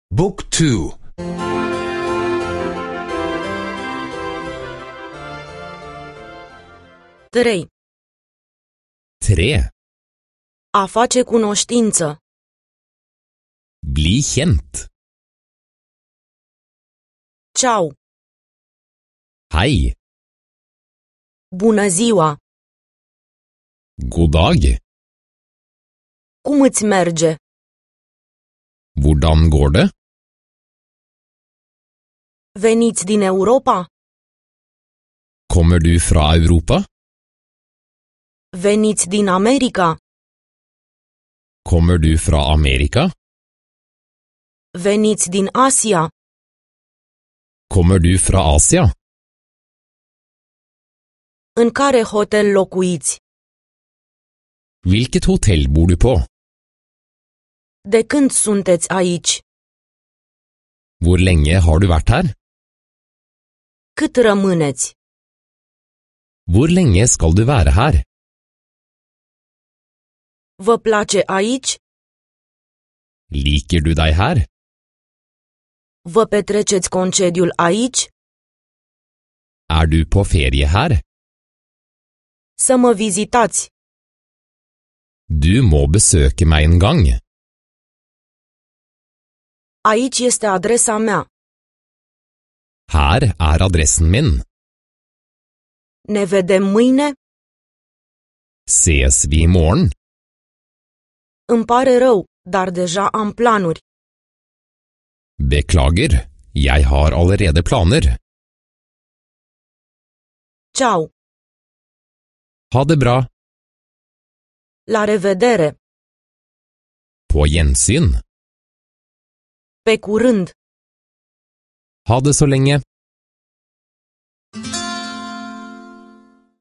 Book 2. 3. 3. A face cunoștință. Bli kjent. Ciao. Hei. Bună ziua. God dag. Cum îți merge? Hvordan går det? Veniți din Europa? Kommer du fra Europa? Veniți din America? Kommer du fra Amerika? Veniți din Asia? Kommer du fra Asia? În care hotel locuiți? Hvilket hotell bor du på? De când sunteți aici? Hvor lenge har du vært her? Cât rămâneți? Hvor lenge skal du være her? Vă place aici? Liker du deg her? Vă petreceți concediul aici? Er du på ferie her? Să mă vizitați. Du må besøke meg en gang. Aici este adresa mea. Her er adressen min. Ne vedem mâine? Ses vi i morgen? Îmi pare rău, dar deja am planuri. Beklager, jeg har allerede planer. Ciao. Ha det bra. La revedere. På gjensyn. Pe curând. Ha det så lenge.